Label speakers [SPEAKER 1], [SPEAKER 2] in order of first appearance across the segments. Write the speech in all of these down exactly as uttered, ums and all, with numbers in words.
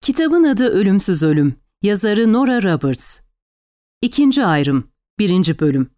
[SPEAKER 1] Kitabın adı Ölümsüz Ölüm. Yazarı Nora Roberts. İkinci ayrım. Birinci bölüm.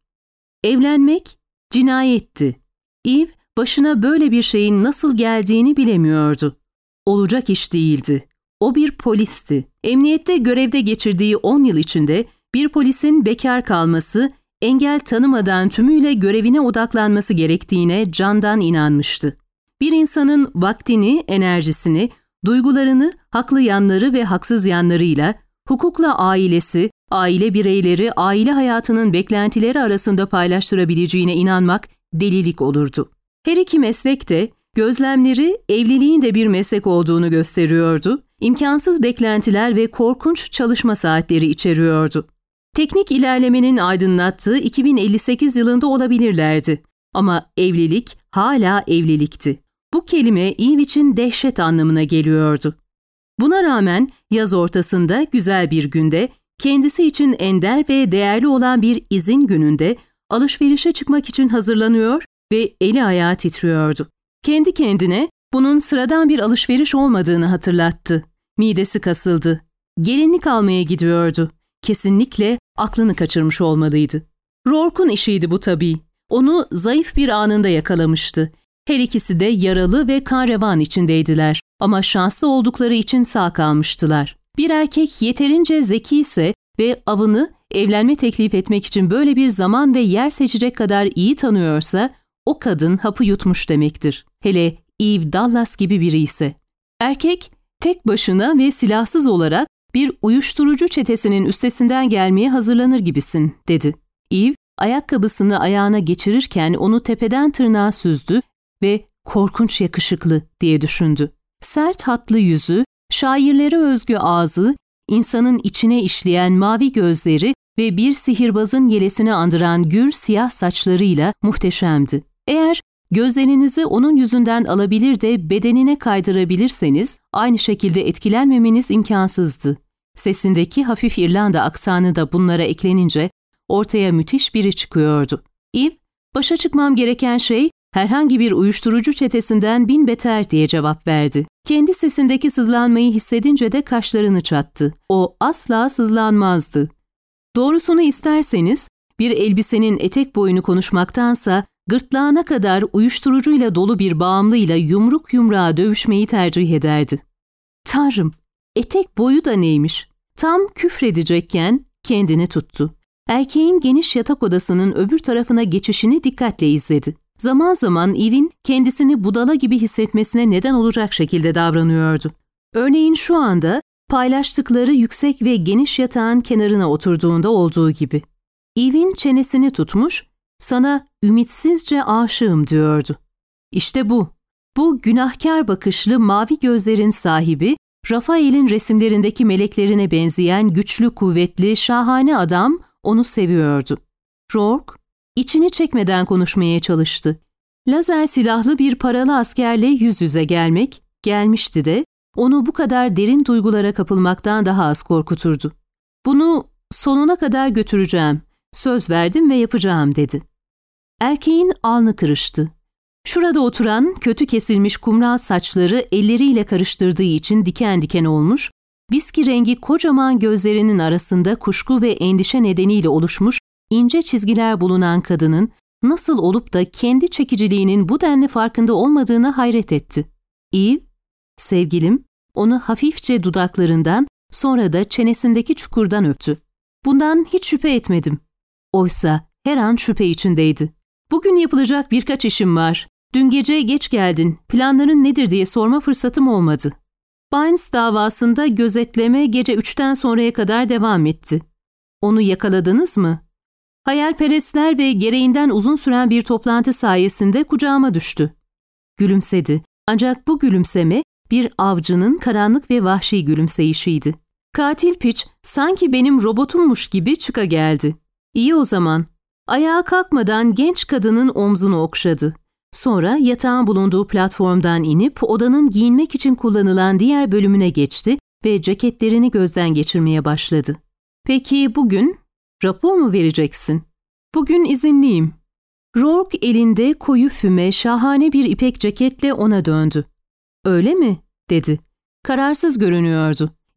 [SPEAKER 1] Evlenmek cinayetti. Eve başına böyle bir şeyin nasıl geldiğini bilemiyordu. Olacak iş değildi. O bir polisti. Emniyette görevde geçirdiği on yıl içinde bir polisin bekar kalması, engel tanımadan tümüyle görevine odaklanması gerektiğine candan inanmıştı. Bir insanın vaktini, enerjisini, duygularını, haklı yanları ve haksız yanlarıyla, hukukla ailesi, aile bireyleri, aile hayatının beklentileri arasında paylaştırabileceğine inanmak delilik olurdu. Her iki meslek de gözlemleri evliliğin de bir meslek olduğunu gösteriyordu, imkansız beklentiler ve korkunç çalışma saatleri içeriyordu. Teknik ilerlemenin aydınlattığı iki bin elli sekiz yılında olabilirlerdi ama evlilik hala evlilikti. Bu kelime Eve için dehşet anlamına geliyordu. Buna rağmen yaz ortasında güzel bir günde, kendisi için ender ve değerli olan bir izin gününde alışverişe çıkmak için hazırlanıyor ve eli ayağı titriyordu. Kendi kendine bunun sıradan bir alışveriş olmadığını hatırlattı. Midesi kasıldı. Gelinlik almaya gidiyordu. Kesinlikle aklını kaçırmış olmalıydı. Rourke'un işiydi bu tabii. Onu zayıf bir anında yakalamıştı. Her ikisi de yaralı ve kan revan içindeydiler ama şanslı oldukları için sağ kalmıştılar. Bir erkek yeterince zeki ise ve avını evlenme teklif etmek için böyle bir zaman ve yer seçecek kadar iyi tanıyorsa o kadın hapı yutmuş demektir. Hele Eve Dallas gibi biri ise. Erkek tek başına ve silahsız olarak bir uyuşturucu çetesinin üstesinden gelmeye hazırlanır gibisin, dedi. Eve ayakkabısını ayağına geçirirken onu tepeden tırnağa süzdü ve korkunç yakışıklı diye düşündü. Sert hatlı yüzü, şairlere özgü ağzı, insanın içine işleyen mavi gözleri ve bir sihirbazın yelesini andıran gür siyah saçlarıyla muhteşemdi. Eğer gözlerinizi onun yüzünden alabilir de bedenine kaydırabilirseniz aynı şekilde etkilenmemeniz imkansızdı. Sesindeki hafif İrlanda aksanı da bunlara eklenince ortaya müthiş biri çıkıyordu. Eve, başa çıkmam gereken şey herhangi bir uyuşturucu çetesinden bin beter diye cevap verdi. Kendi sesindeki sızlanmayı hissedince de kaşlarını çattı. O asla sızlanmazdı. Doğrusunu isterseniz bir elbisenin etek boyunu konuşmaktansa gırtlağına kadar uyuşturucuyla dolu bir bağımlıyla yumruk yumruğa dövüşmeyi tercih ederdi. Tanrım, etek boyu da neymiş? Tam küfredecekken kendini tuttu. Erkeğin geniş yatak odasının öbür tarafına geçişini dikkatle izledi. Zaman zaman Eve'in kendisini budala gibi hissetmesine neden olacak şekilde davranıyordu. Örneğin şu anda paylaştıkları yüksek ve geniş yatağın kenarına oturduğunda olduğu gibi. Eve'in çenesini tutmuş, sana ümitsizce aşığım diyordu. İşte bu. Bu günahkar bakışlı mavi gözlerin sahibi, Rafael'in resimlerindeki meleklerine benzeyen güçlü, kuvvetli, şahane adam onu seviyordu. Rourke, içini çekmeden konuşmaya çalıştı. Lazer silahlı bir paralı askerle yüz yüze gelmek, gelmişti de, onu bu kadar derin duygulara kapılmaktan daha az korkuturdu. Bunu sonuna kadar götüreceğim, söz verdim ve yapacağım, dedi. Erkeğin alnı kırıştı. Şurada oturan kötü kesilmiş kumral saçları elleriyle karıştırdığı için diken diken olmuş, viski rengi kocaman gözlerinin arasında kuşku ve endişe nedeniyle oluşmuş ince çizgiler bulunan kadının nasıl olup da kendi çekiciliğinin bu denli farkında olmadığına hayret etti. Eve, sevgilim, onu hafifçe dudaklarından sonra da çenesindeki çukurdan öptü. Bundan hiç şüphe etmedim. Oysa her an şüphe içindeydi. Bugün yapılacak birkaç işim var. Dün gece geç geldin, planların nedir diye sorma fırsatım olmadı. Bynes davasında gözetleme gece üçten sonraya kadar devam etti. Onu yakaladınız mı? Hayalperestler ve gereğinden uzun süren bir toplantı sayesinde kucağıma düştü. Gülümsedi. Ancak bu gülümseme bir avcının karanlık ve vahşi gülümseyişiydi. Katil piç sanki benim robotummuş gibi çıka geldi. İyi o zaman. Ayağa kalkmadan genç kadının omzunu okşadı. Sonra yatağın bulunduğu platformdan inip odanın giyinmek için kullanılan diğer bölümüne geçti ve ceketlerini gözden geçirmeye başladı. Peki bugün rapor mu vereceksin? Bugün izinliyim. Rourke elinde koyu füme şahane bir ipek ceketle ona döndü. Öyle mi? Dedi. Kararsız görünüyordu.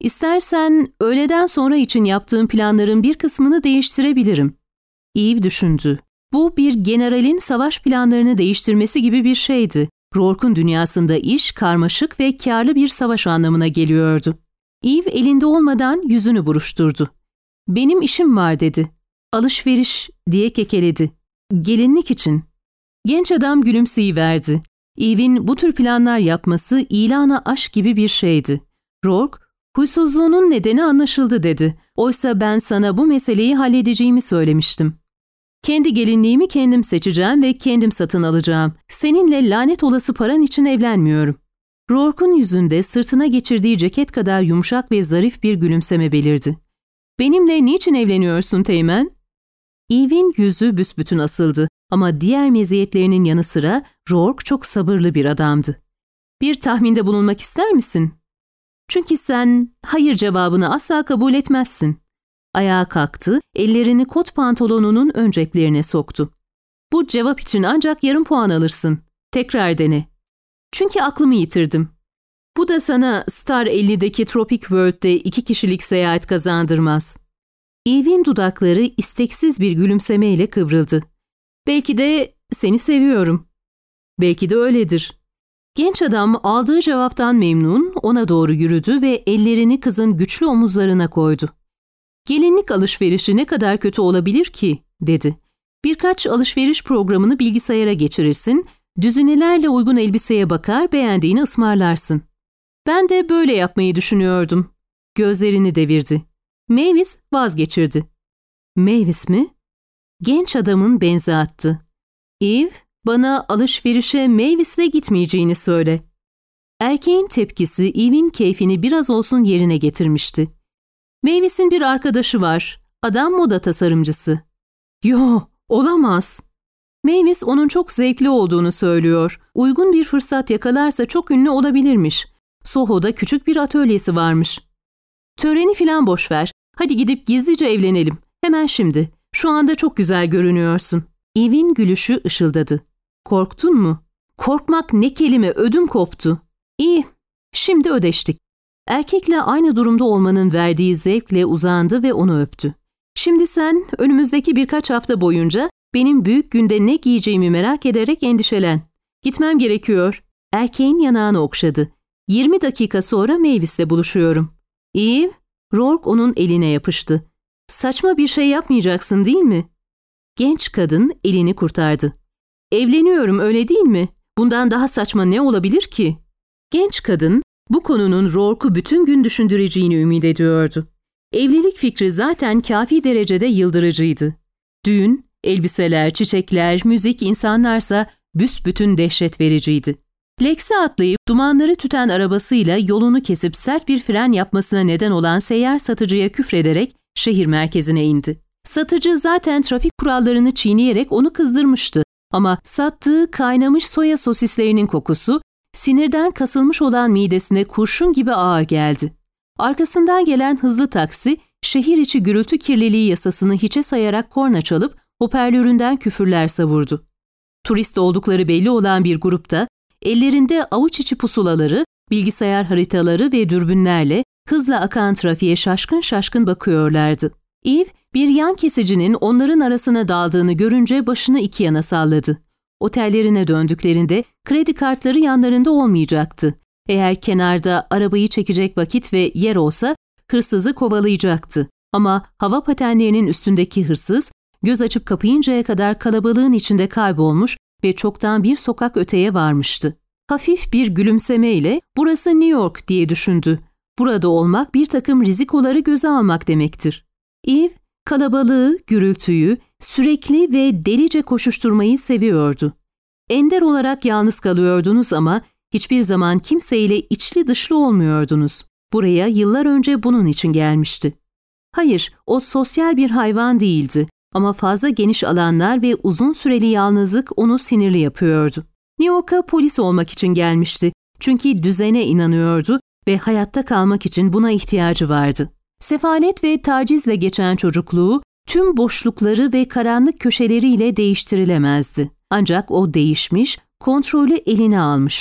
[SPEAKER 1] İstersen öğleden sonra için yaptığım planların bir kısmını değiştirebilirim. Eve düşündü. Bu bir generalin savaş planlarını değiştirmesi gibi bir şeydi. Rourke'un dünyasında iş karmaşık ve karlı bir savaş anlamına geliyordu. Eve elinde olmadan yüzünü buruşturdu. "Benim işim var," dedi. "Alışveriş," diye kekeledi. "Gelinlik için." Genç adam gülümseyiverdi. Eve'in bu tür planlar yapması ilana aşk gibi bir şeydi. Rourke, "Huysuzluğunun nedeni anlaşıldı," dedi. "Oysa ben sana bu meseleyi halledeceğimi söylemiştim. Kendi gelinliğimi kendim seçeceğim ve kendim satın alacağım. Seninle lanet olası paran için evlenmiyorum." Rourke'un yüzünde sırtına geçirdiği ceket kadar yumuşak ve zarif bir gülümseme belirdi. "Benimle niçin evleniyorsun Teğmen?" Eve'in yüzü büsbütün asıldı ama diğer meziyetlerinin yanı sıra Rourke çok sabırlı bir adamdı. "Bir tahminde bulunmak ister misin?" "Çünkü sen hayır cevabını asla kabul etmezsin." Ayağa kalktı, ellerini kot pantolonunun ön ceplerine soktu. "Bu cevap için ancak yarım puan alırsın. Tekrar dene." "Çünkü aklımı yitirdim." "Bu da sana Star elli'deki Tropic World'de iki kişilik seyahat kazandırmaz." Eve'in dudakları isteksiz bir gülümsemeyle kıvrıldı. "Belki de seni seviyorum." "Belki de öyledir." Genç adam aldığı cevaptan memnun ona doğru yürüdü ve ellerini kızın güçlü omuzlarına koydu. "Gelinlik alışverişi ne kadar kötü olabilir ki?" dedi. "Birkaç alışveriş programını bilgisayara geçirirsin, düzinelerle uygun elbiseye bakar, beğendiğini ısmarlarsın." "Ben de böyle yapmayı düşünüyordum." Gözlerini devirdi. Mavis vazgeçirdi. "Mavis mi?" Genç adamın benzi attı. "Eve, bana alışverişe Mavis'le gitmeyeceğini söyle." Erkeğin tepkisi Eve'in keyfini biraz olsun yerine getirmişti. "Mavis'in bir arkadaşı var. Adam moda tasarımcısı." "Yo, olamaz." "Mavis onun çok zevkli olduğunu söylüyor. Uygun bir fırsat yakalarsa çok ünlü olabilirmiş. Soho'da küçük bir atölyesi varmış." "Töreni filan boş ver. Hadi gidip gizlice evlenelim. Hemen şimdi. Şu anda çok güzel görünüyorsun." Eve'in gülüşü ışıldadı. "Korktun mu?" "Korkmak ne kelime, ödüm koptu." "İyi, şimdi ödeştik." Erkekle aynı durumda olmanın verdiği zevkle uzandı ve onu öptü. "Şimdi sen önümüzdeki birkaç hafta boyunca benim büyük günde ne giyeceğimi merak ederek endişelen. Gitmem gerekiyor." Erkeğin yanağını okşadı. "Yirmi dakika sonra Mavis'le buluşuyorum." "Eve," Rourke onun eline yapıştı. "Saçma bir şey yapmayacaksın değil mi?" Genç kadın elini kurtardı. "Evleniyorum, öyle değil mi? Bundan daha saçma ne olabilir ki?" Genç kadın bu konunun Rourke'u bütün gün düşündüreceğini ümit ediyordu. Evlilik fikri zaten kafi derecede yıldırıcıydı. Düğün, elbiseler, çiçekler, müzik, insanlarsa büsbütün dehşet vericiydi. Lex'e atlayıp dumanları tüten arabasıyla yolunu kesip sert bir fren yapmasına neden olan seyyar satıcıya küfrederek şehir merkezine indi. Satıcı zaten trafik kurallarını çiğneyerek onu kızdırmıştı ama sattığı kaynamış soya sosislerinin kokusu sinirden kasılmış olan midesine kurşun gibi ağır geldi. Arkasından gelen hızlı taksi şehir içi gürültü kirliliği yasasını hiçe sayarak korna çalıp hoparlöründen küfürler savurdu. Turist oldukları belli olan bir grupta ellerinde avuç içi pusulaları, bilgisayar haritaları ve dürbünlerle hızla akan trafiğe şaşkın şaşkın bakıyorlardı. Eve, bir yan kesicinin onların arasına daldığını görünce başını iki yana salladı. Otellerine döndüklerinde kredi kartları yanlarında olmayacaktı. Eğer kenarda arabayı çekecek vakit ve yer olsa hırsızı kovalayacaktı. Ama hava patenlerinin üstündeki hırsız göz açıp kapayıncaya kadar kalabalığın içinde kaybolmuş ve çoktan bir sokak öteye varmıştı. Hafif bir gülümsemeyle "Burası New York," diye düşündü. Burada olmak bir takım rizikoları göze almak demektir. Eve, kalabalığı, gürültüyü, sürekli ve delice koşuşturmayı seviyordu. Ender olarak yalnız kalıyordunuz ama hiçbir zaman kimseyle içli dışlı olmuyordunuz. Buraya yıllar önce bunun için gelmişti. Hayır, o sosyal bir hayvan değildi ama fazla geniş alanlar ve uzun süreli yalnızlık onu sinirli yapıyordu. New York'a polis olmak için gelmişti çünkü düzene inanıyordu ve hayatta kalmak için buna ihtiyacı vardı. Sefalet ve tacizle geçen çocukluğu tüm boşlukları ve karanlık köşeleriyle değiştirilemezdi. Ancak o değişmiş, kontrolü eline almıştı.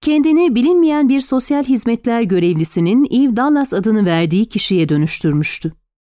[SPEAKER 1] kendini bilinmeyen bir sosyal hizmetler görevlisinin Eve Dallas adını verdiği kişiye dönüştürmüştü.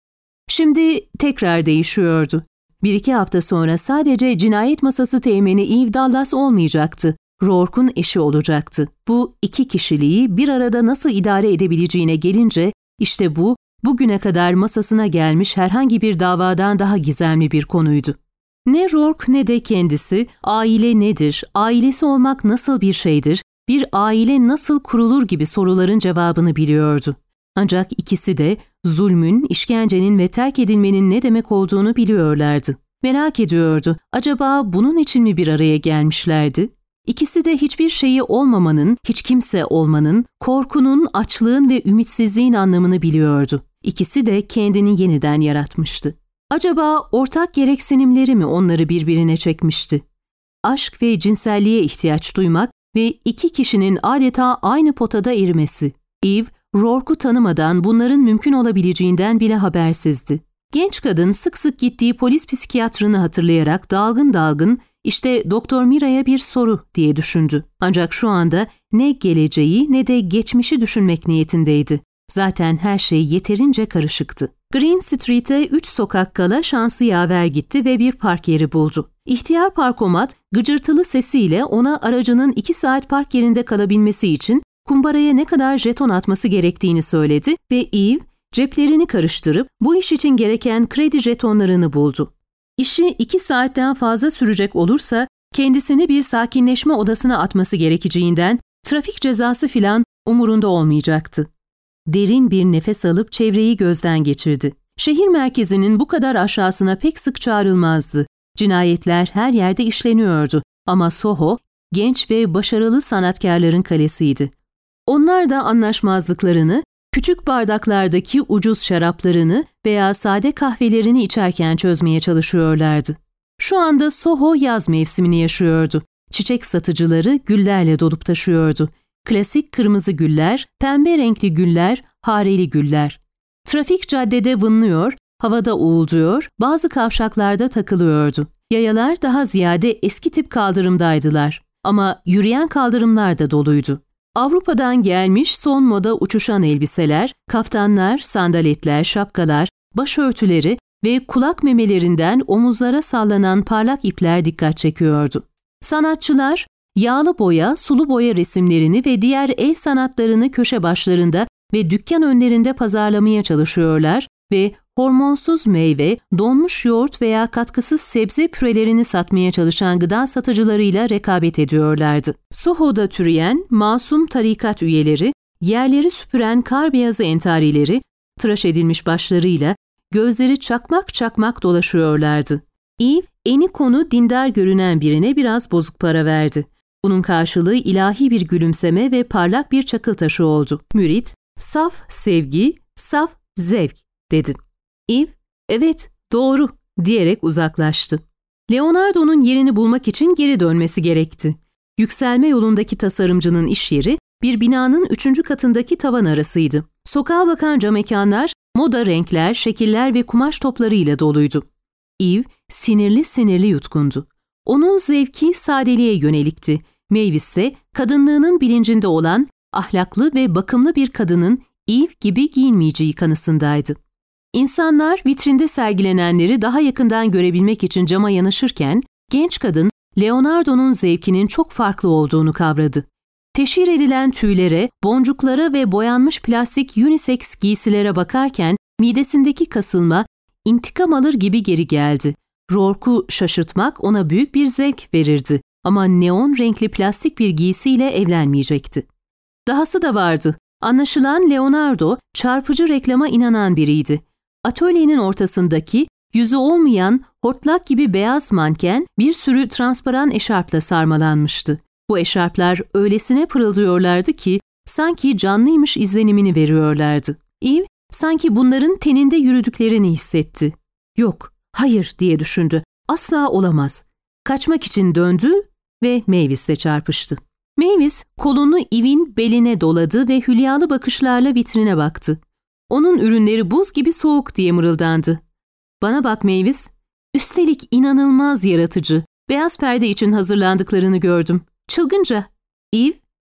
[SPEAKER 1] Şimdi tekrar değişiyordu. Bir iki hafta sonra sadece cinayet masası teğmeni Eve Dallas olmayacaktı. Rourke'un eşi olacaktı. Bu iki kişiliği bir arada nasıl idare edebileceğine gelince, işte bu, bugüne kadar masasına gelmiş herhangi bir davadan daha gizemli bir konuydu. Ne Rourke ne de kendisi, aile nedir, ailesi olmak nasıl bir şeydir, bir aile nasıl kurulur gibi soruların cevabını biliyordu. Ancak ikisi de zulmün, işkencenin ve terk edilmenin ne demek olduğunu biliyorlardı. Merak ediyordu, acaba bunun için mi bir araya gelmişlerdi? İkisi de hiçbir şeyi olmamanın, hiç kimse olmanın, korkunun, açlığın ve ümitsizliğin anlamını biliyordu. İkisi de kendini yeniden yaratmıştı. Acaba ortak gereksinimleri mi onları birbirine çekmişti? Aşk ve cinselliğe ihtiyaç duymak ve iki kişinin adeta aynı potada erimesi. Eve, Rourke'u tanımadan bunların mümkün olabileceğinden bile habersizdi. Genç kadın sık sık gittiği polis psikiyatrını hatırlayarak dalgın dalgın, İşte Doktor Mira'ya bir soru diye düşündü. Ancak şu anda ne geleceği ne de geçmişi düşünmek niyetindeydi. Zaten her şey yeterince karışıktı. Green Street'e üç sokak kala şansı yaver gitti ve bir park yeri buldu. İhtiyar parkomat gıcırtılı sesiyle ona aracının iki saat park yerinde kalabilmesi için kumbaraya ne kadar jeton atması gerektiğini söyledi ve Eve ceplerini karıştırıp bu iş için gereken kredi jetonlarını buldu. İşi iki saatten fazla sürecek olursa kendisini bir sakinleşme odasına atması gerekeceğinden trafik cezası filan umurunda olmayacaktı. Derin bir nefes alıp çevreyi gözden geçirdi. Şehir merkezinin bu kadar aşağısına pek sık çağrılmazdı. Cinayetler her yerde işleniyordu ama Soho genç ve başarılı sanatkarların kalesiydi. Onlar da anlaşmazlıklarını, küçük bardaklardaki ucuz şaraplarını veya sade kahvelerini içerken çözmeye çalışıyorlardı. Şu anda Soho yaz mevsimini yaşıyordu. Çiçek satıcıları güllerle dolup taşıyordu. Klasik kırmızı güller, pembe renkli güller, hareli güller. Trafik caddede vınlıyor, havada uğulduyor, bazı kavşaklarda takılıyordu. Yayalar daha ziyade eski tip kaldırımdaydılar. Ama yürüyen kaldırımlar da doluydu. Avrupa'dan gelmiş son moda uçuşan elbiseler, kaftanlar, sandaletler, şapkalar, başörtüleri ve kulak memelerinden omuzlara sallanan parlak ipler dikkat çekiyordu. Sanatçılar, yağlı boya, sulu boya resimlerini ve diğer el sanatlarını köşe başlarında ve dükkan önlerinde pazarlamaya çalışıyorlar ve hormonsuz meyve, donmuş yoğurt veya katkısız sebze pürelerini satmaya çalışan gıda satıcılarıyla rekabet ediyorlardı. Soho'da türeyen masum tarikat üyeleri, yerleri süpüren kar beyazı entarileri, tıraş edilmiş başlarıyla gözleri çakmak çakmak dolaşıyorlardı. Eve, eni konu dindar görünen birine biraz bozuk para verdi. Bunun karşılığı ilahi bir gülümseme ve parlak bir çakıl taşı oldu. Mürit, saf sevgi, saf zevk dedi. Eve, evet doğru diyerek uzaklaştı. Leonardo'nun yerini bulmak için geri dönmesi gerekti. Yükselme yolundaki tasarımcının iş yeri bir binanın üçüncü katındaki tavan arasıydı. Sokağa bakan camekanlar moda renkler, şekiller ve kumaş toplarıyla doluydu. Eve sinirli sinirli yutkundu. Onun zevki sadeliğe yönelikti. Mavis ise kadınlığının bilincinde olan ahlaklı ve bakımlı bir kadının Eve gibi giyinmeyeceği kanısındaydı. İnsanlar vitrinde sergilenenleri daha yakından görebilmek için cama yanaşırken, genç kadın Leonardo'nun zevkinin çok farklı olduğunu kavradı. Teşhir edilen tüylere, boncuklara ve boyanmış plastik unisex giysilere bakarken midesindeki kasılma intikam alır gibi geri geldi. Rourke'u şaşırtmak ona büyük bir zevk verirdi ama neon renkli plastik bir giysiyle evlenmeyecekti. Dahası da vardı. Anlaşılan Leonardo çarpıcı reklama inanan biriydi. Atölyenin ortasındaki yüzü olmayan hortlak gibi beyaz manken bir sürü transparan eşarpla sarmalanmıştı. Bu eşarplar öylesine pırıldıyorlardı ki sanki canlıymış izlenimini veriyorlardı. Eve sanki bunların teninde yürüdüklerini hissetti. Yok, hayır diye düşündü. Asla olamaz. Kaçmak için döndü ve Mavis'le çarpıştı. Mavis kolunu Eve'in beline doladı ve hülyalı bakışlarla vitrine baktı. Onun ürünleri buz gibi soğuk diye mırıldandı. Bana bak Mavis, üstelik inanılmaz yaratıcı. Beyaz perde için hazırlandıklarını gördüm. Çılgınca. Eve,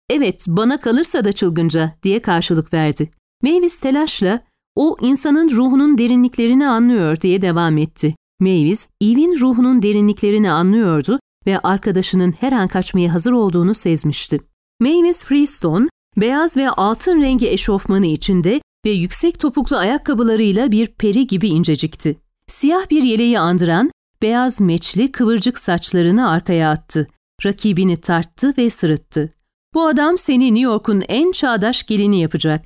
[SPEAKER 1] "Evet, bana kalırsa da çılgınca," diye karşılık verdi. Mavis telaşla, "O insanın ruhunun derinliklerini anlıyor," diye devam etti. Mavis, Eve'in ruhunun derinliklerini anlıyordu ve arkadaşının her an kaçmaya hazır olduğunu sezmişti. Mavis Freestone, beyaz ve altın rengi eşofmanı içinde ve yüksek topuklu ayakkabılarıyla bir peri gibi incecikti. Siyah bir yeleği andıran, beyaz meçli kıvırcık saçlarını arkaya attı. Rakibini tarttı ve sırıttı. "Bu adam seni New York'un en çağdaş gelini yapacak."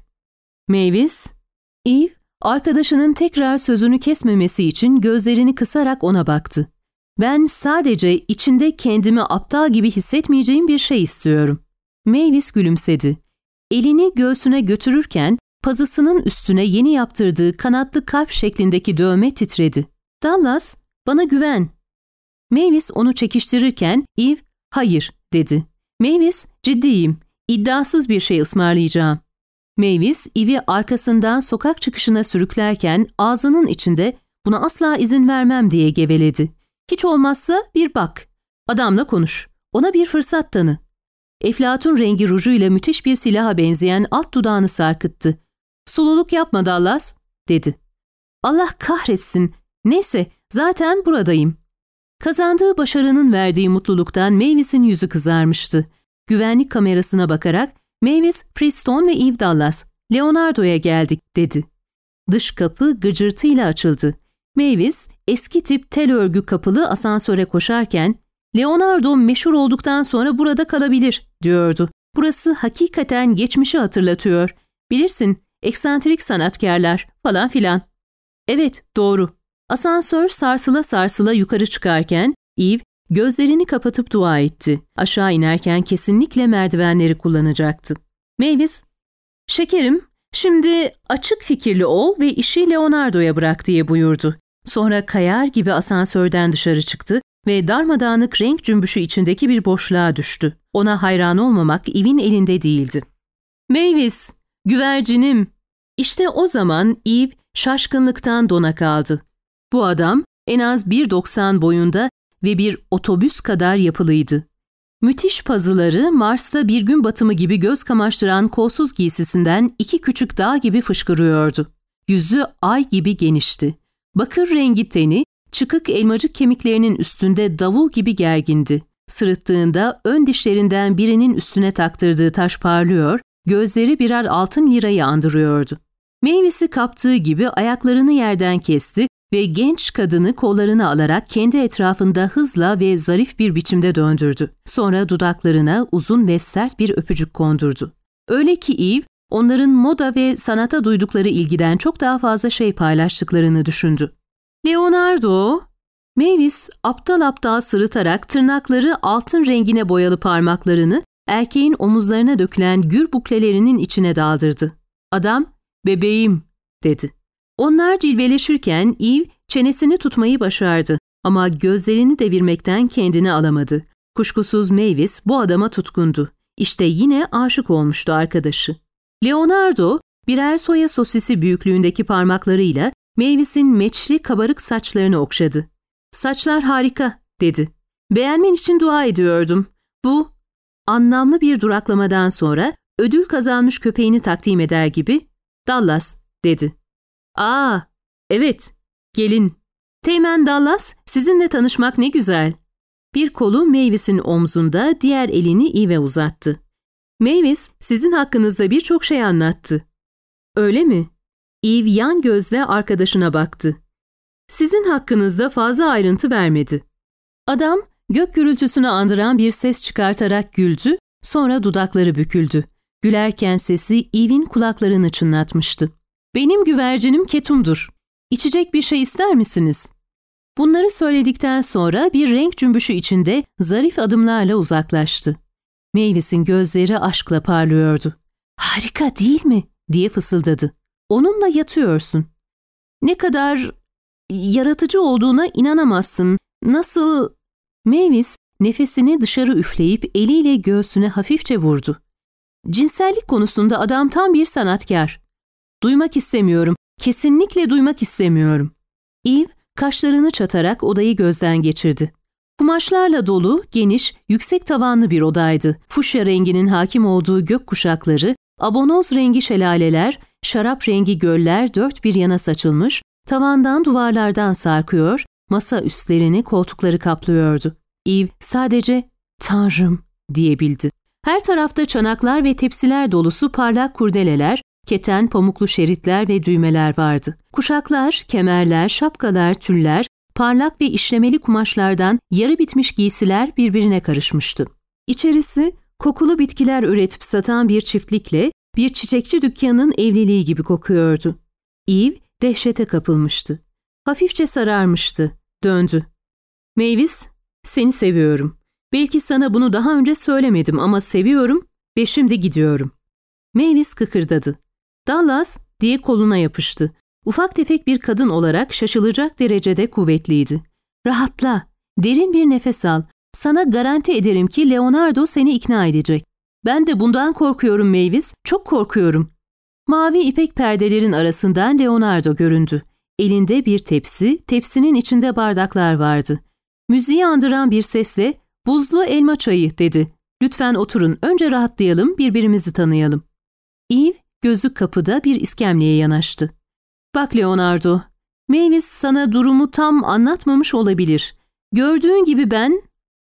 [SPEAKER 1] Mavis, Eve, arkadaşının tekrar sözünü kesmemesi için gözlerini kısarak ona baktı. "Ben sadece içinde kendimi aptal gibi hissetmeyeceğim bir şey istiyorum." Mavis gülümsedi. Elini göğsüne götürürken pazısının üstüne yeni yaptırdığı kanatlı kalp şeklindeki dövme titredi. "Dallas, bana güven." Mavis onu çekiştirirken Eve, "Hayır," dedi. Mavis, "Ciddiyim. İddiasız bir şey ısmarlayacağım." Mavis, Eve'i arkasından sokak çıkışına sürüklerken ağzının içinde "Buna asla izin vermem," diye geveledi. "Hiç olmazsa bir bak. Adamla konuş. Ona bir fırsat tanı." Eflatun rengi rujuyla müthiş bir silaha benzeyen alt dudağını sarkıttı. "Sululuk yapma Dallas," dedi. "Allah kahretsin. Neyse, zaten buradayım." Kazandığı başarının verdiği mutluluktan Mavis'in yüzü kızarmıştı. Güvenlik kamerasına bakarak, "Mavis Freestone ve Eve Dallas, Leonardo'ya geldik," dedi. Dış kapı gıcırtıyla açıldı. Mavis, eski tip tel örgü kapılı asansöre koşarken, "Leonardo meşhur olduktan sonra burada kalabilir," diyordu. "Burası hakikaten geçmişi hatırlatıyor. Bilirsin, eksantrik sanatkarlar falan filan." "Evet, doğru." Asansör sarsıla sarsıla yukarı çıkarken Eve gözlerini kapatıp dua etti. Aşağı inerken kesinlikle merdivenleri kullanacaktı. Mavis, "Şekerim, şimdi açık fikirli ol ve işi Leonardo'ya bırak," diye buyurdu. Sonra kayar gibi asansörden dışarı çıktı ve darmadağınık renk cümbüşü içindeki bir boşluğa düştü. Ona hayran olmamak Eve'in elinde değildi. "Mavis, güvercinim." İşte o zaman Eve şaşkınlıktan dona kaldı. Bu adam en az bir doksan boyunda ve bir otobüs kadar yapılıydı. Müthiş pazıları Mars'ta bir gün batımı gibi göz kamaştıran kolsuz giysisinden iki küçük dağ gibi fışkırıyordu. Yüzü ay gibi genişti. Bakır rengi teni, çıkık elmacık kemiklerinin üstünde davul gibi gergindi. Sırıttığında ön dişlerinden birinin üstüne taktırdığı taş parlıyor, gözleri birer altın lirayı andırıyordu. Mavis'i kaptığı gibi ayaklarını yerden kesti ve genç kadını kollarına alarak kendi etrafında hızla ve zarif bir biçimde döndürdü. Sonra dudaklarına uzun ve sert bir öpücük kondurdu. Öyle ki Eve, onların moda ve sanata duydukları ilgiden çok daha fazla şey paylaştıklarını düşündü. "Leonardo," Mavis aptal aptal sırıtarak tırnakları altın rengine boyalı parmaklarını erkeğin omuzlarına dökülen gür buklelerinin içine daldırdı. Adam, "Bebeğim," dedi. Onlar cilveleşirken Eve çenesini tutmayı başardı ama gözlerini devirmekten kendini alamadı. Kuşkusuz Mavis bu adama tutkundu. İşte yine aşık olmuştu arkadaşı. Leonardo birer soya sosisi büyüklüğündeki parmaklarıyla Mavis'in meçli kabarık saçlarını okşadı. "Saçlar harika," dedi. "Beğenmen için dua ediyordum. Bu..." Anlamlı bir duraklamadan sonra ödül kazanmış köpeğini takdim eder gibi, "Dallas," dedi. "Aa, evet, gelin. Teğmen Dallas, sizinle tanışmak ne güzel." Bir kolu Mavis'in omzunda, diğer elini Eve'e uzattı. "Mavis, sizin hakkınızda birçok şey anlattı." "Öyle mi?" Eve yan gözle arkadaşına baktı. "Sizin hakkınızda fazla ayrıntı vermedi." Adam, gök gürültüsünü andıran bir ses çıkartarak güldü, sonra dudakları büküldü. Gülerken sesi Eve'in kulaklarını çınlatmıştı. "Benim güvercinim ketumdur. İçecek bir şey ister misiniz?" Bunları söyledikten sonra bir renk cümbüşü içinde zarif adımlarla uzaklaştı. Mavis'in gözleri aşkla parlıyordu. "Harika değil mi?" diye fısıldadı. "Onunla yatıyorsun. Ne kadar yaratıcı olduğuna inanamazsın. Nasıl?" Mavis nefesini dışarı üfleyip eliyle göğsüne hafifçe vurdu. "Cinsellik konusunda adam tam bir sanatkar. Duymak istemiyorum, kesinlikle duymak istemiyorum." Eve kaşlarını çatarak odayı gözden geçirdi. Kumaşlarla dolu, geniş, yüksek tavanlı bir odaydı. Fuşya renginin hakim olduğu gök kuşakları, abonoz rengi şelaleler, şarap rengi göller dört bir yana saçılmış, tavandan duvarlardan sarkıyor, masa üstlerini koltukları kaplıyordu. Eve sadece "Tanrım" diyebildi. Her tarafta çanaklar ve tepsiler dolusu parlak kurdeleler, keten, pamuklu şeritler ve düğmeler vardı. Kuşaklar, kemerler, şapkalar, tüller, parlak ve işlemeli kumaşlardan yarı bitmiş giysiler birbirine karışmıştı. İçerisi kokulu bitkiler üretip satan bir çiftlikle bir çiçekçi dükkanının evliliği gibi kokuyordu. Eve dehşete kapılmıştı. Hafifçe sararmıştı. Döndü. "Mavis, seni seviyorum. Belki sana bunu daha önce söylemedim ama seviyorum ve şimdi gidiyorum." Mavis kıkırdadı. "Dallas" diye koluna yapıştı. Ufak tefek bir kadın olarak şaşılacak derecede kuvvetliydi. "Rahatla, derin bir nefes al. Sana garanti ederim ki Leonardo seni ikna edecek." "Ben de bundan korkuyorum Mavis, çok korkuyorum." Mavi ipek perdelerin arasından Leonardo göründü. Elinde bir tepsi, tepsinin içinde bardaklar vardı. Müziği andıran bir sesle "Buzlu elma çayı" dedi. "Lütfen oturun, önce rahatlayalım, birbirimizi tanıyalım." Eve gözü kapıda bir iskemleye yanaştı. "Bak Leonardo, Mavis sana durumu tam anlatmamış olabilir. Gördüğün gibi ben..."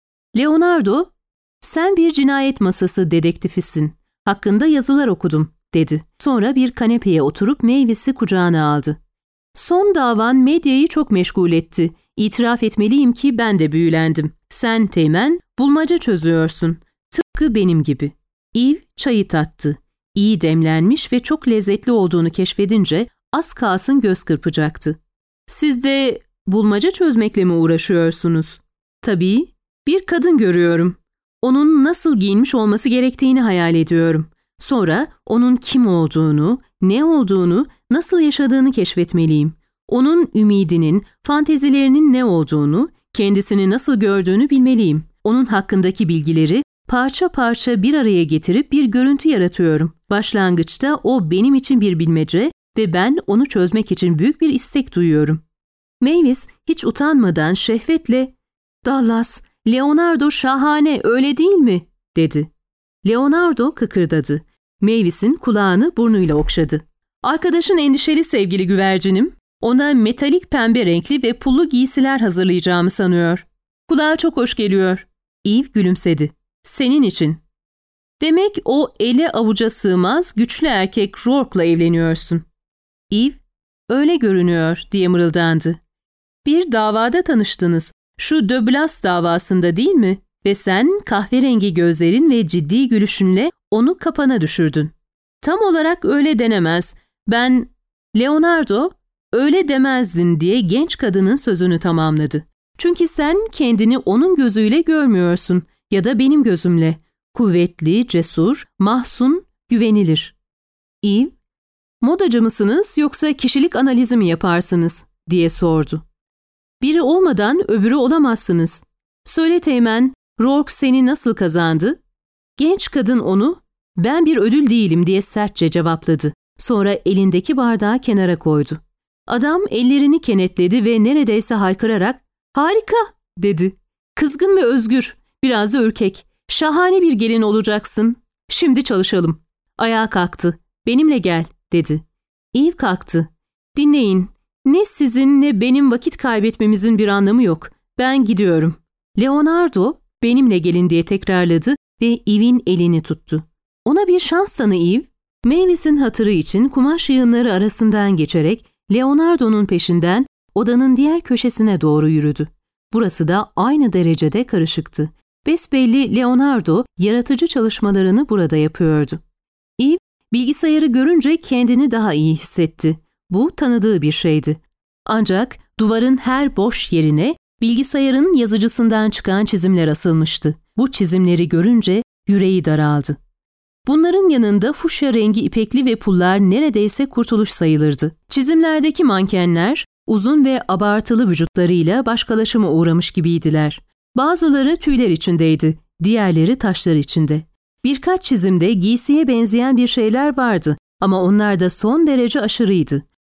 [SPEAKER 1] "Leonardo, sen bir cinayet masası dedektifisin. Hakkında yazılar okudum." dedi. Sonra bir kanepeye oturup Mavis'i kucağına aldı. "Son davan medyayı çok meşgul etti. İtiraf etmeliyim ki ben de büyülendim. Sen Teğmen, bulmaca çözüyorsun. Tıpkı benim gibi." Eve çayı tattı. İyi demlenmiş ve çok lezzetli olduğunu keşfedince az kalsın göz kırpacaktı. "Siz de bulmaca çözmekle mi uğraşıyorsunuz?" "Tabii. Bir kadın görüyorum. Onun nasıl giyinmiş olması gerektiğini hayal ediyorum. Sonra onun kim olduğunu, ne olduğunu, nasıl yaşadığını keşfetmeliyim. Onun ümidinin, fantezilerinin ne olduğunu, kendisini nasıl gördüğünü bilmeliyim. Onun hakkındaki bilgileri parça parça bir araya getirip bir görüntü yaratıyorum. Başlangıçta o benim için bir bilmece ve ben onu çözmek için büyük bir istek duyuyorum." Mavis hiç utanmadan şehvetle "Dallas, Leonardo şahane, öyle değil mi?" dedi. Leonardo kıkırdadı. Mavis'in kulağını burnuyla okşadı. "Arkadaşın endişeli sevgili güvercinim. Ona metalik pembe renkli ve pullu giysiler hazırlayacağımı sanıyor. Kulağa çok hoş geliyor." Eve gülümsedi. "Senin için." "Demek o ele avuca sığmaz güçlü erkek Rourke'la evleniyorsun." Eve, "Öyle görünüyor," diye mırıldandı. "Bir davada tanıştınız. Şu De Blas davasında değil mi? Ve sen kahverengi gözlerin ve ciddi gülüşünle onu kapana düşürdün." "Tam olarak öyle denemez. Ben..." "Leonardo, öyle demezdin," diye genç kadının sözünü tamamladı. "Çünkü sen kendini onun gözüyle görmüyorsun ya da benim gözümle. Kuvvetli, cesur, mahzun, güvenilir." Eve, "Modacı mısınız yoksa kişilik analizi mi yaparsınız?" diye sordu. "Biri olmadan öbürü olamazsınız. Söyle Teğmen, Rourke seni nasıl kazandı?" Genç kadın onu "Ben bir ödül değilim," diye sertçe cevapladı. Sonra elindeki bardağı kenara koydu. Adam ellerini kenetledi ve neredeyse haykırarak "Harika," dedi. "Kızgın ve özgür, biraz da ürkek. Şahane bir gelin olacaksın. Şimdi çalışalım." Ayağa kalktı. "Benimle gel," dedi. Eve kalktı. "Dinleyin, ne sizin ne benim vakit kaybetmemizin bir anlamı yok. Ben gidiyorum." Leonardo, "Benimle gelin," diye tekrarladı ve Eve'in elini tuttu. "Ona bir şans tanı Eve." Mavis'in hatırı için kumaş yığınları arasından geçerek Leonardo'nun peşinden odanın diğer köşesine doğru yürüdü. Burası da aynı derecede karışıktı. Besbelli Leonardo yaratıcı çalışmalarını burada yapıyordu. Eve bilgisayarı görünce kendini daha iyi hissetti. Bu tanıdığı bir şeydi. Ancak duvarın her boş yerine bilgisayarın yazıcısından çıkan çizimler asılmıştı. Bu çizimleri görünce yüreği daraldı. Bunların yanında fuşya rengi ipekli ve pullar neredeyse kurtuluş sayılırdı. Çizimlerdeki mankenler uzun ve abartılı vücutlarıyla başkalaşıma uğramış gibiydiler. Bazıları tüyler içindeydi, diğerleri taşlar içinde. Birkaç çizimde giysiye benzeyen bir şeyler vardı ama onlar da son derece aşırıydı.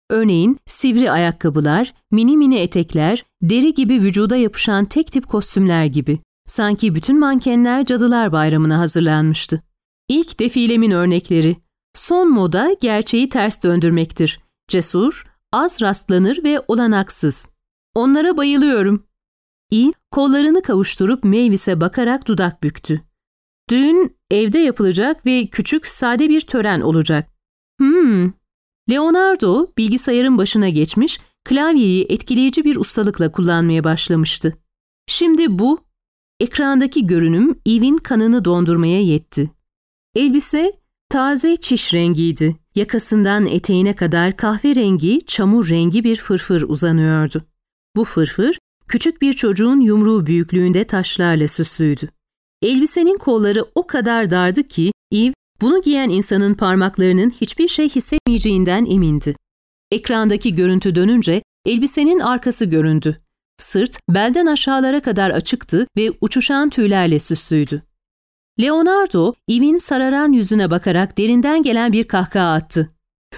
[SPEAKER 1] Örneğin sivri ayakkabılar, mini mini etekler, deri gibi vücuda yapışan tek tip kostümler gibi. Sanki bütün mankenler Cadılar Bayramı'na hazırlanmıştı. İlk defilemin örnekleri. Son moda gerçeği ters döndürmektir. Cesur, az rastlanır ve olanaksız. Onlara bayılıyorum. Eve kollarını kavuşturup Mavis'e bakarak dudak büktü. Düğün evde yapılacak ve küçük, sade bir tören olacak. Hmm. Leonardo bilgisayarın başına geçmiş, klavyeyi etkileyici bir ustalıkla kullanmaya başlamıştı. Şimdi bu, ekrandaki görünüm Eve'in kanını dondurmaya yetti. Elbise taze çiş rengiydi. Yakasından eteğine kadar kahverengi, çamur rengi bir fırfır uzanıyordu. Bu fırfır, küçük bir çocuğun yumruğu büyüklüğünde taşlarla süslüydü. Elbisenin kolları o kadar dardı ki Eve, bunu giyen insanın parmaklarının hiçbir şey hissetmeyeceğinden emindi. Ekrandaki görüntü dönünce elbisenin arkası göründü. Sırt belden aşağılara kadar açıktı ve uçuşan tüylerle süslüydü. Leonardo, Eve'in sararan yüzüne bakarak derinden gelen bir kahkaha attı.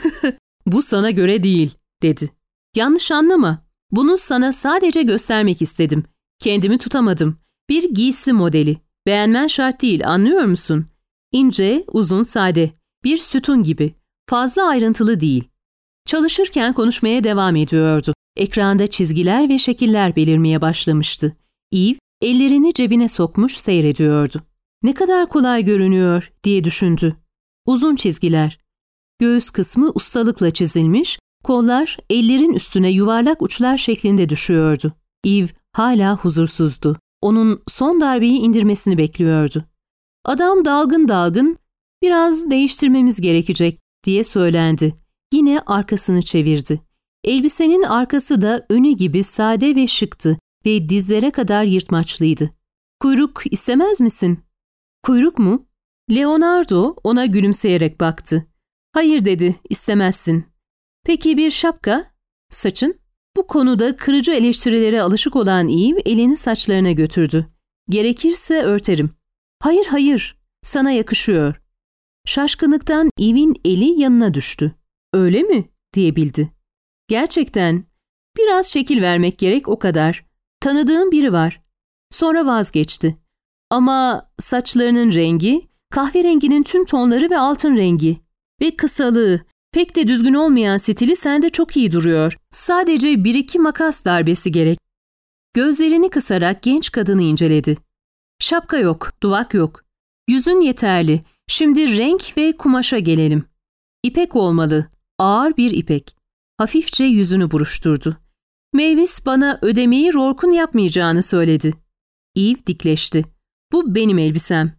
[SPEAKER 1] "Bu sana göre değil," dedi. "Yanlış anlama. Bunu sana sadece göstermek istedim. Kendimi tutamadım. Bir giysi modeli. Beğenmen şart değil, anlıyor musun? İnce, uzun, sade. Bir sütun gibi. Fazla ayrıntılı değil." Çalışırken konuşmaya devam ediyordu. Ekranda çizgiler ve şekiller belirmeye başlamıştı. Eve, ellerini cebine sokmuş seyrediyordu. "Ne kadar kolay görünüyor," diye düşündü. Uzun çizgiler. Göğüs kısmı ustalıkla çizilmiş, kollar ellerin üstüne yuvarlak uçlar şeklinde düşüyordu. Eve hala huzursuzdu. Onun son darbeyi indirmesini bekliyordu. Adam dalgın dalgın, "Biraz değiştirmemiz gerekecek," diye söylendi. Yine arkasını çevirdi. Elbisenin arkası da önü gibi sade ve şıktı ve dizlere kadar yırtmaçlıydı. "Kuyruk istemez misin?" "Kuyruk mu?" Leonardo ona gülümseyerek baktı. "Hayır," dedi, "istemezsin." "Peki bir şapka? Saçın?" Bu konuda kırıcı eleştirilere alışık olan Eve elini saçlarına götürdü. "Gerekirse örterim." "Hayır hayır, sana yakışıyor." Şaşkınlıktan Eve'in eli yanına düştü. "Öyle mi?" diyebildi. "Gerçekten. Biraz şekil vermek gerek, o kadar. Tanıdığım biri var." Sonra vazgeçti. "Ama saçlarının rengi, kahverenginin tüm tonları ve altın rengi ve kısalığı, pek de düzgün olmayan stili sende çok iyi duruyor. Sadece bir iki makas darbesi gerek." Gözlerini kısarak genç kadını inceledi. "Şapka yok, duvak yok. Yüzün yeterli. Şimdi renk ve kumaşa gelelim. İpek olmalı, ağır bir ipek." Hafifçe yüzünü buruşturdu. "Mavis bana ödemeyi Rourke'un yapmayacağını söyledi." Eve dikleşti. "Bu benim elbisem."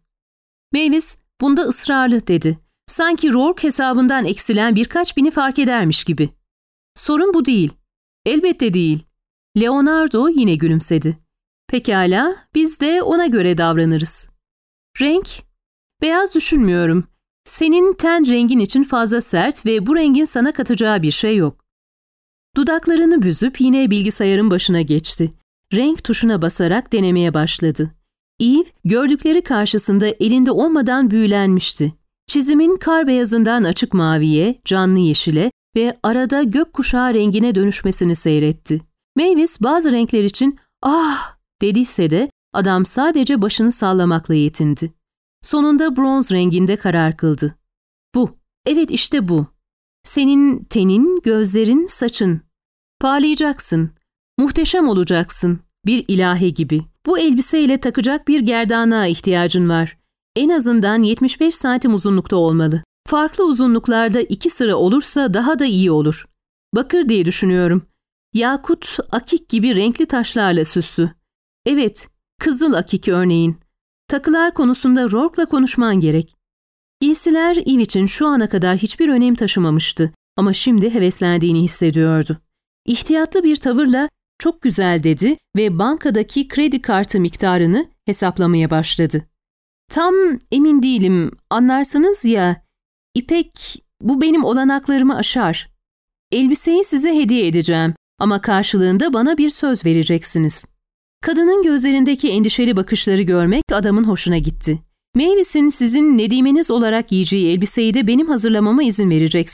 [SPEAKER 1] Mavis bunda ısrarlı, dedi. Sanki Rourke hesabından eksilen birkaç bini fark edermiş gibi. "Sorun bu değil." "Elbette değil." Leonardo yine gülümsedi. "Pekala, biz de ona göre davranırız." "Renk? Beyaz düşünmüyorum. Senin ten rengin için fazla sert ve bu rengin sana katacağı bir şey yok." Dudaklarını büzüp yine bilgisayarın başına geçti. Renk tuşuna basarak denemeye başladı. Eve gördükleri karşısında elinde olmadan büyülenmişti. Çizimin kar beyazından açık maviye, canlı yeşile ve arada gökkuşağı rengine dönüşmesini seyretti. Mavis bazı renkler için "ah" dediyse de adam sadece başını sallamakla yetindi. Sonunda bronz renginde karar kıldı. "Bu, evet işte bu. Senin tenin, gözlerin, saçın. Parlayacaksın, muhteşem olacaksın, bir ilahi gibi. Bu elbiseyle takacak bir gerdanlığa ihtiyacın var. En azından yetmiş beş santim uzunlukta olmalı. Farklı uzunluklarda iki sıra olursa daha da iyi olur. Bakır diye düşünüyorum. Yakut, akik gibi renkli taşlarla süslü. Evet, kızıl akik örneğin. Takılar konusunda Rourke'la konuşman gerek." Giysiler Eve için şu ana kadar hiçbir önem taşımamıştı ama şimdi heveslendiğini hissediyordu. İhtiyatlı bir tavırla "çok güzel" dedi ve bankadaki kredi kartı miktarını hesaplamaya başladı. "Tam emin değilim, anlarsınız ya, İpek, bu benim olanaklarımı aşar. Elbiseyi size hediye edeceğim ama karşılığında bana bir söz vereceksiniz." Kadının gözlerindeki endişeli bakışları görmek adamın hoşuna gitti. "Mavis'in sizin nedimeniz olarak giyeceği elbiseyi de benim hazırlamama izin vereceksiniz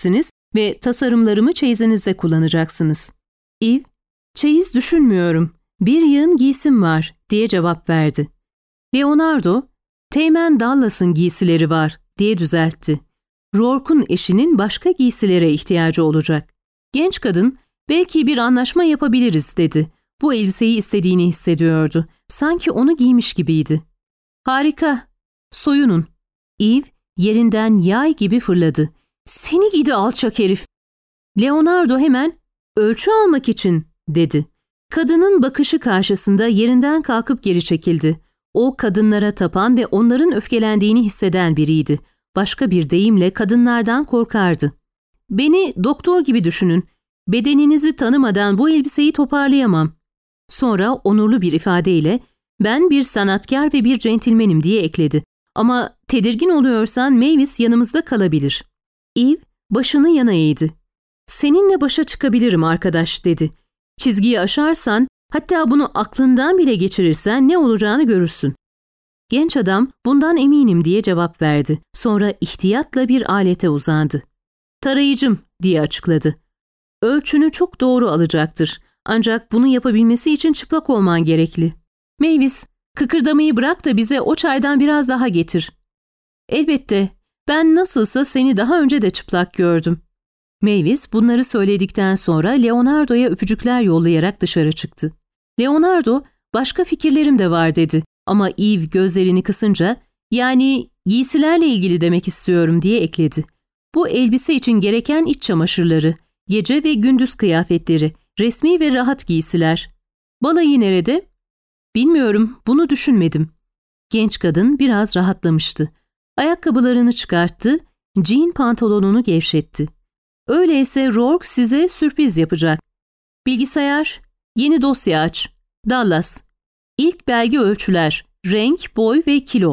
[SPEAKER 1] ve tasarımlarımı çeyizinizde kullanacaksınız. Eve, çeyiz düşünmüyorum, bir yığın giysim var diye cevap verdi. Leonardo, Teğmen Dallas'ın giysileri var diye düzeltti. Rourke'un eşinin başka giysilere ihtiyacı olacak. Genç kadın, belki bir anlaşma yapabiliriz dedi. Bu elbiseyi istediğini hissediyordu. Sanki onu giymiş gibiydi. Harika, soyunun. Eve yerinden yay gibi fırladı. Seni gidi alçak herif. Leonardo hemen ölçü almak için dedi. Kadının bakışı karşısında yerinden kalkıp geri çekildi. O kadınlara tapan ve onların öfkelendiğini hisseden biriydi. Başka bir deyimle kadınlardan korkardı. Beni doktor gibi düşünün. Bedeninizi tanımadan bu elbiseyi toparlayamam. Sonra onurlu bir ifadeyle ben bir sanatkar ve bir centilmenim diye ekledi. Ama tedirgin oluyorsan Mavis yanımızda kalabilir. Eve başını yana eğdi. Seninle başa çıkabilirim arkadaş dedi. Çizgiyi aşarsan, hatta bunu aklından bile geçirirsen ne olacağını görürsün. Genç adam bundan eminim diye cevap verdi. Sonra ihtiyatla bir alete uzandı. Tarayıcım diye açıkladı. Ölçünü çok doğru alacaktır. Ancak bunu yapabilmesi için çıplak olman gerekli. Mavis, kıkırdamayı bırak da bize o çaydan biraz daha getir. Elbette, ben nasılsa seni daha önce de çıplak gördüm. Mavis bunları söyledikten sonra Leonardo'ya öpücükler yollayarak dışarı çıktı. Leonardo, başka fikirlerim de var dedi. Ama Eve gözlerini kısınca, yani giysilerle ilgili demek istiyorum diye ekledi. Bu elbise için gereken iç çamaşırları, gece ve gündüz kıyafetleri, resmi ve rahat giysiler. Balayı nerede? Bilmiyorum, bunu düşünmedim. Genç kadın biraz rahatlamıştı. Ayakkabılarını çıkarttı, jean pantolonunu gevşetti. Öyleyse Rourke size sürpriz yapacak. Bilgisayar, yeni dosya aç. Dallas. İlk belge ölçüler, renk, boy ve kilo.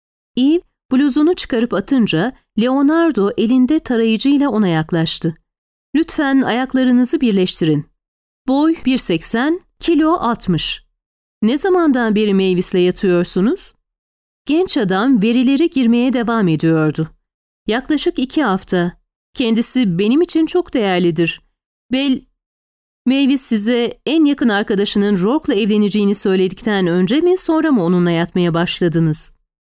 [SPEAKER 1] Eve bluzunu çıkarıp atınca Leonardo elinde tarayıcıyla ona yaklaştı. Lütfen ayaklarınızı birleştirin. Boy bir seksen, kilo altmış. Ne zamandan beri Mavis'le yatıyorsunuz? Genç adam verileri girmeye devam ediyordu. Yaklaşık iki hafta. Kendisi benim için çok değerlidir. Bel... Mavis size en yakın arkadaşının Rourke'la evleneceğini söyledikten önce mi sonra mı onunla yatmaya başladınız?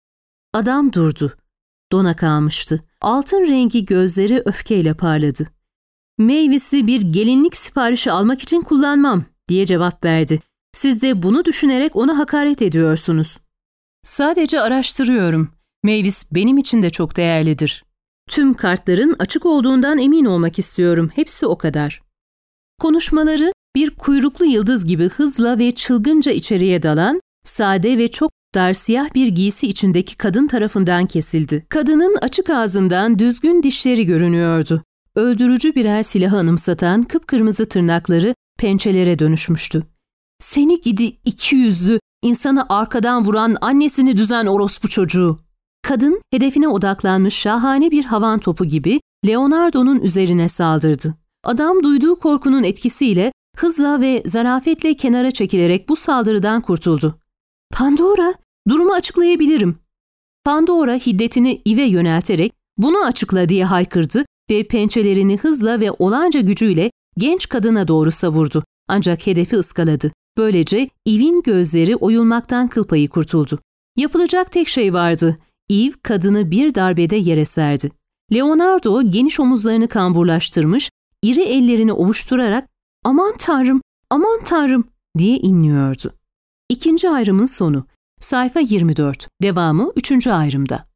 [SPEAKER 1] Adam durdu. Dona kalmıştı. Altın rengi gözleri öfkeyle parladı. Mavis'i bir gelinlik siparişi almak için kullanmam diye cevap verdi. Siz de bunu düşünerek ona hakaret ediyorsunuz. Sadece araştırıyorum. Mavis benim için de çok değerlidir. Tüm kartların açık olduğundan emin olmak istiyorum. Hepsi o kadar. Konuşmaları bir kuyruklu yıldız gibi hızla ve çılgınca içeriye dalan, sade ve çok dar siyah bir giysi içindeki kadın tarafından kesildi. Kadının açık ağzından düzgün dişleri görünüyordu. Öldürücü birer silahı anımsatan kıpkırmızı tırnakları pençelere dönüşmüştü. Seni gidi iki yüzlü, insanı arkadan vuran annesini düzen orospu çocuğu. Kadın hedefine odaklanmış şahane bir havan topu gibi Leonardo'nun üzerine saldırdı. Adam duyduğu korkunun etkisiyle hızla ve zarafetle kenara çekilerek bu saldırıdan kurtuldu. Pandora, durumu açıklayabilirim. Pandora hiddetini Eve'e yönelterek bunu açıkla diye haykırdı ve pençelerini hızla ve olağanca gücüyle genç kadına doğru savurdu. Ancak hedefi ıskaladı. Böylece Eve'in gözleri oyulmaktan kıl payı kurtuldu. Yapılacak tek şey vardı. Eve kadını bir darbede yere serdi. Leonardo geniş omuzlarını kamburlaştırmış, iri ellerini ovuşturarak "Aman Tanrım, aman Tanrım" diye inliyordu. İkinci ayrımın sonu. Sayfa yirmi dört. Devamı üçüncü ayrımda.